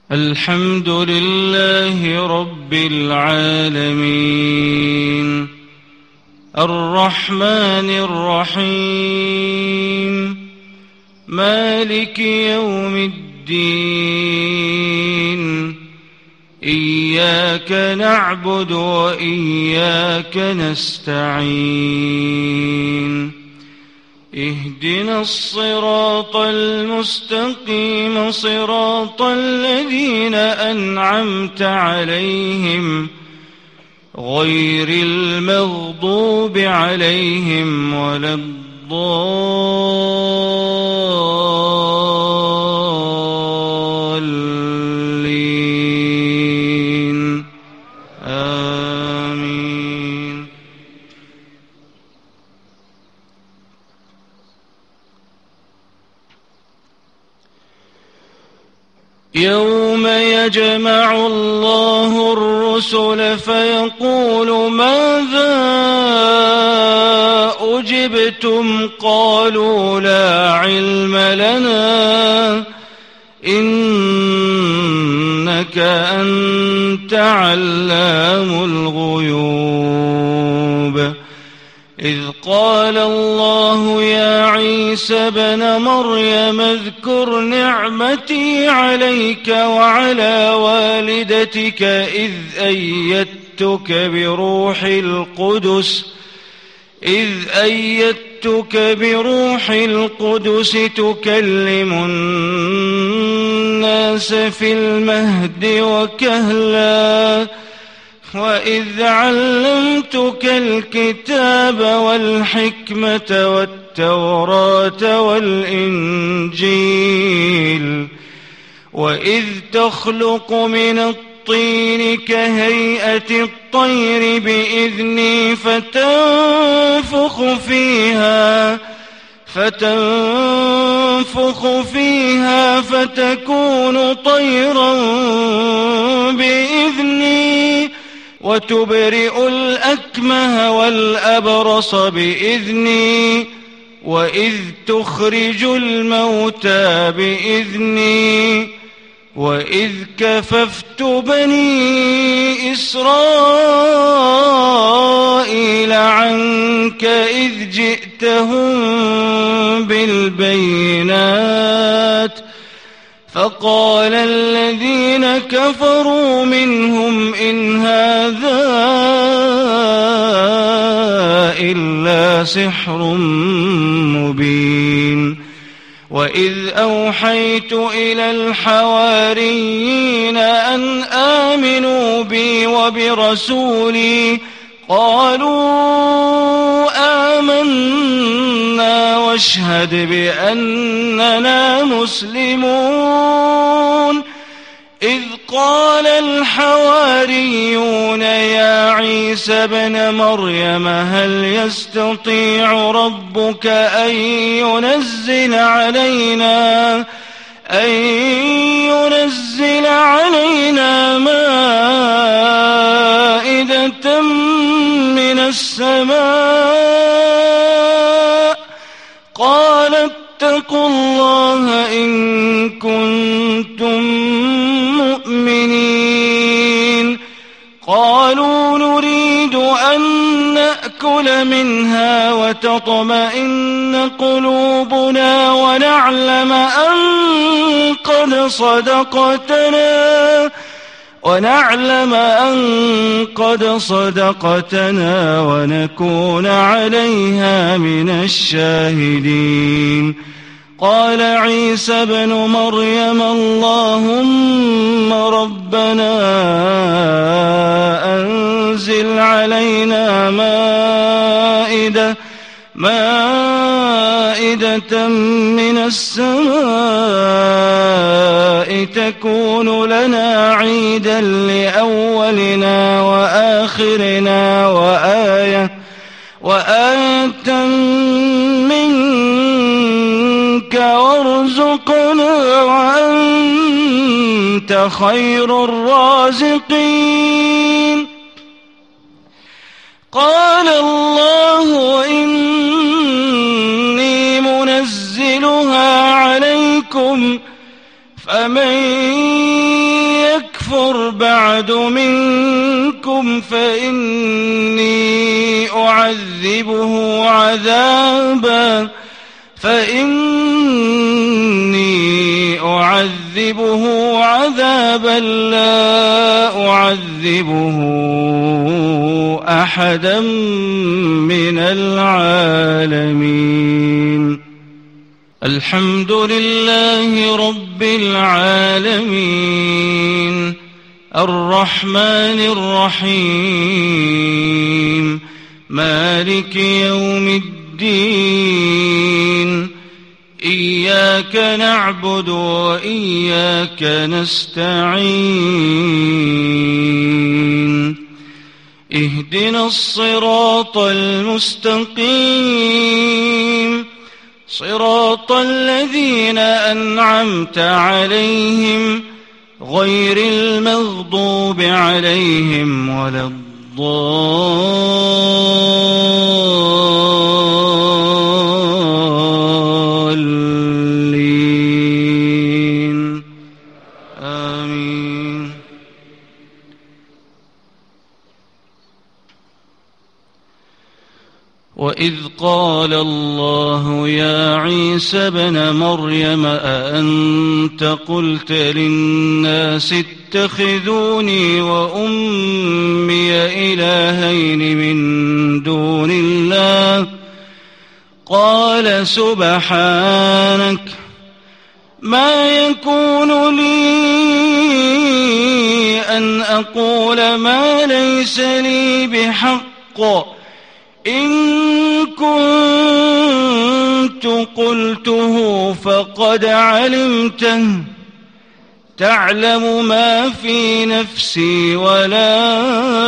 الحمد لله رب العالمين الرحمن الرحيم مالك يوم الدين إياك نعبد وإياك نستعين اهدنا الصراط المستقيم صراط الذين أنعمت عليهم غير المغضوب عليهم ولا الضالين آمين. يوم يجمع الله الرسل فيقول ماذا أجبتم قالوا لا علم لنا إنك أنت علام الغيوب إذ قال الله يا عيسى ابن مريم اذكر نعمتي عليك وعلى والدتك إذ أيدتك بروح القدس تكلم الناس في المهد وكهلا وإذ علمتك الكتاب والحكمة والتوراة والإنجيل وإذ تخلق من الطين كهيئة الطير بإذني فتنفخ فيها فتكون طيرا بإذني وتبرئ الأكمه والأبرص بإذني وإذ تخرج الموتى بإذني وإذ كففت بني إسرائيل عنك إذ جئتهم بالبينات فقال الذين كفروا منهم إن هذا إلا سحر مبين وإذ أوحيت إلى الحواريين أن آمنوا بي وبرسولي قالوا آمنا واشهد بأننا مسلمون إذ قال الحواريون يا عيسى ابن مريم هل يستطيع ربك أن ينزل علينا مائدة من السماء قال اتقوا الله إن كنتم مؤمنين قالوا نريد أن نأكل منها وتطمئن قلوبنا ونعلم أن قد صدقتنا ونكون عليها من الشاهدين قال عيسى ابن مريم اللهم ربنا أنزل علينا مائدة من السماء تكون لنا عيدا لأولنا وآخرنا وآية منك وارزقنا وأنت خير الرازقين قال الله إني منزلها عليكم فمن بعد منكم فإني أعذبه عذابا لا أعذبه أحدا من العالمين. الحمد لله رب العالمين الرحمن الرحيم مالك يوم الدين إياك نعبد وإياك نستعين اهدنا الصراط المستقيم صراط الذين أنعمت عليهم غير المغضوب عليهم ولا الضالين آمين. وإذ قال الله يا عيسى ابن مريم أأنت قلت للناس اتخذوني وأمي إلهين من دون الله قال سبحانك ما يكون لي أن أقول ما ليس لي بحق إن كنت قلته فقد علمته تعلم ما في نفسي ولا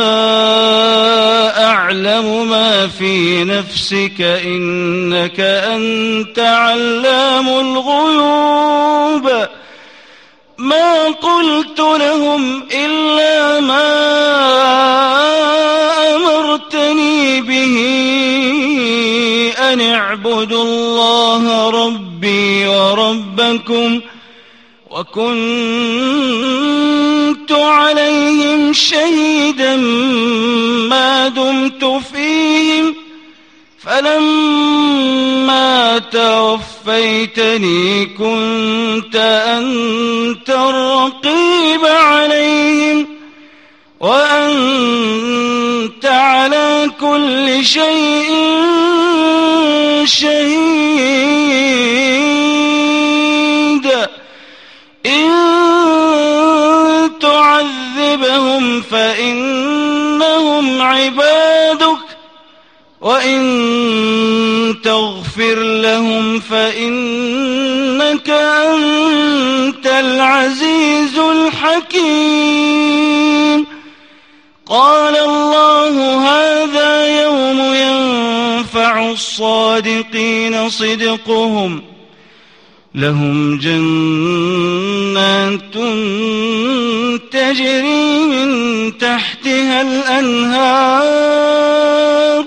أعلم ما في نفسك إنك أنت علام الغيوب. ما قلت لهم إلا ما أمرتني به أن اعبدوا الله ربي وربكم وكنت عليهم شهيدا ما دمت فيهم فلما توفيتني كنت أنت الرقيب عليهم وأنت على كل شيء شهيد. إن تعذبهم فإنهم عبادك وإن تغفر لهم فإنك أنت العزيز الحكيم. قال الله هذا يوم ينفع الصادقين صدقهم لهم جنات تجري من تحتها الأنهار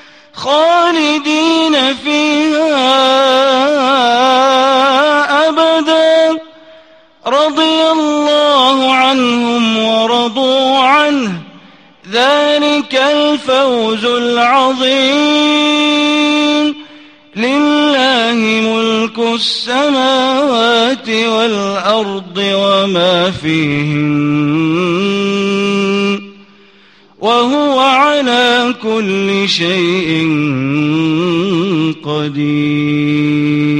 خالدين فيها أبدا رضي الله عنهم ورضوا عنه ذلك الفوز العظيم. لله ملك السماوات والأرض وما فيهن وهو على كل شيء قدير.